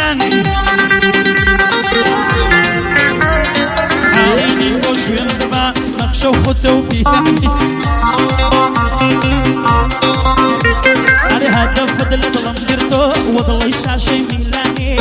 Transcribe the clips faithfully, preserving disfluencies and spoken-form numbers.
ملاني حاليني بوشوين دبا نقشة وخطة وبيهاني عليها دفد لطلم قرطو وضل يشاشي ميلاني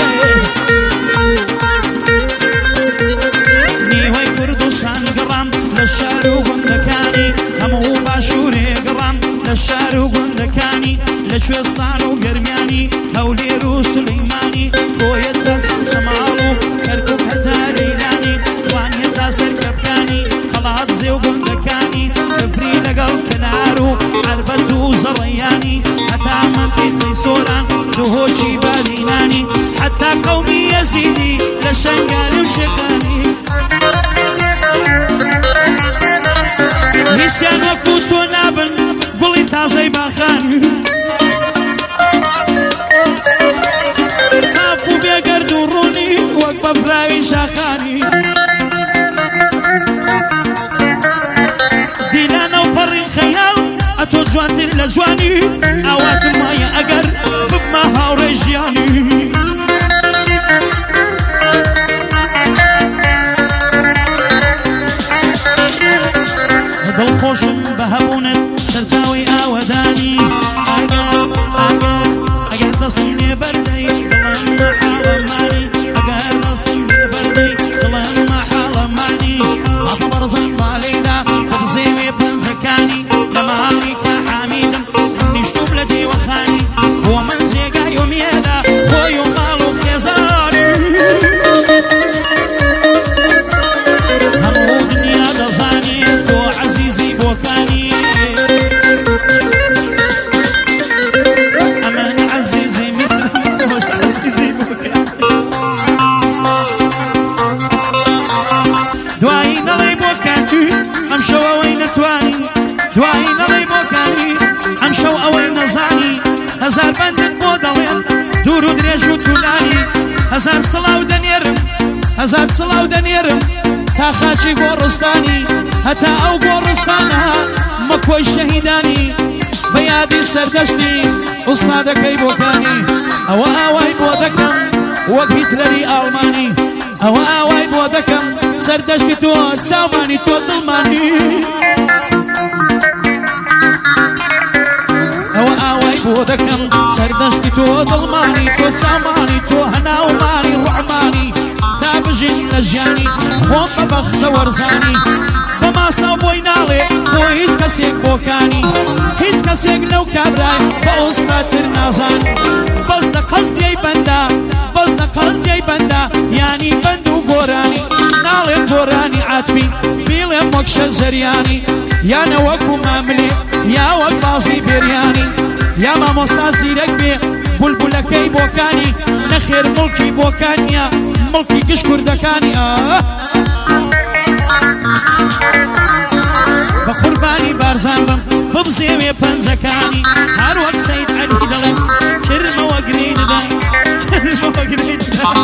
نيوي كردوسان قرام للشارو قندكاني همو باشوري قرام للشارو قندكاني لشويستان وقرمياني هولي رو سليماني بويتا سمسمارو كركب حتى ليلاني وانيتا سركبكاني خلاط زيو قندكاني تفري لقل كنارو عربتو زرياني حتى منتي تيسوران دهوشي باليناني حتى قومي يزيدي لشنقال وشقاني هيتيان وكوتو نابن قولي تازي باخاني صافو بيقرد وروني وقبا براوي شاخاني ديلانا وفرين خيال أتو جوانتي لجواني أوات المايا أقر بما هاوريجياني دل خوشم بهبونت سرساوي آوداني أقر أقر أقر تصيني بردي دلان ما حالماني أقر تصيني بردي دلان ما حالماني أطمر زنباليدا تبزيوي بنزكاني لمامي كحميدا نشتو بلدي وخاني ومن زيقا يوميدا خويو مالو خيزاني همو دنيا دزاني تو عزيزي بوكاني أمان عزيزي مسلم وش عزيزي بوكاني دواي نلي بوكاني أمشو وين تواني دواي نلي بوكاني أمشو وين زاني هزار بندت بودوين دورو دريجو تولاني هزار صلاو دنيرم هزار صلاو دنيرم تا خاچی گورستانی هتا او گورستانا مکوی شهیدانی بیادی سردشتی استادکی بوکانی او آوای بودکم وک هیتلری آلمانی او آوای بودکم سردشتی تو سامانی تو دلمانی او آوای بودکم سردشتی تو دلمانی تو سامانی تو هناومانی رعمانی بجين لجاني وما بخت ورزاني وما صنو بوينالي بو هيز كسيك بوكاني هيز كسيك لو كابراي بأوستا ترنازاني بس دا قصدي بندا بس دا قصدي بندا يعني بندو بوراني نالي بوراني عاتبي بيلي مكش زرياني يا نوكو ماملي يا وك بازي برياني يا ما مستازي ركبي بلبلكي بوكاني نخير ملكي بوكانيا ملكي قش كردكاني آه بقرباني بارزان بم ببزيوي بنزكاني هار وقت سيد علي دلم كرمة وقريد دم كرمة وقريد دم كرمة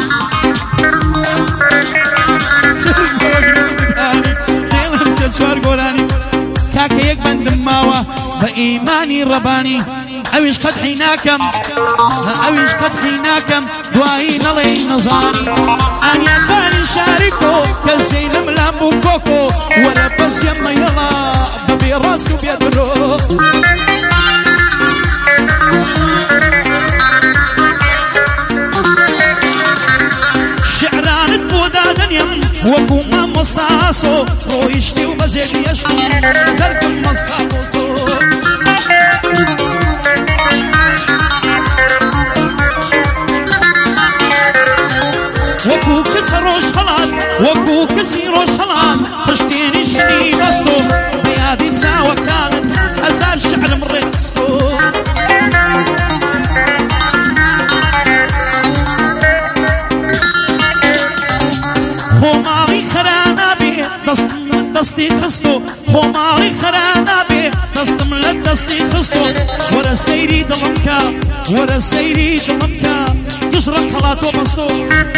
وقريد داني ديلم سيد سوار قولاني كاكا يك بندم ماوا بإيماني رباني أويش قد حيناكم أويش قد حيناكم دواي نلي نظاني أنا خالي شاركو كالزين ملامو كوكو ولا بس يما يلا ببي راسكو بيدرو شعران تبودا دنيم وكو ما مصاصو رويشتي وبزيد يشتو زرق المصطابوسو وكو كسر روش خلات وكو كسي روش خلات برشتيني شني بستو بيادي تساوى كانت هزار شعر مريت بستو خماري خرانا بي دست دستي خستو خماري خرانا بي دست ملت دستي خستو ورا سيري دلمكا ورا سيري دلمكا يشرك خلات وبستو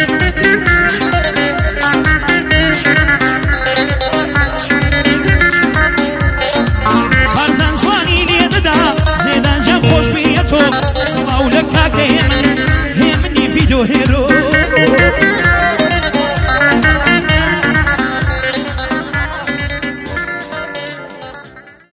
بارزان جواني ليددا زيدان جان خوش بيتو صلاو لك هاكا هيمن هيمني فيدو هيرو هيرو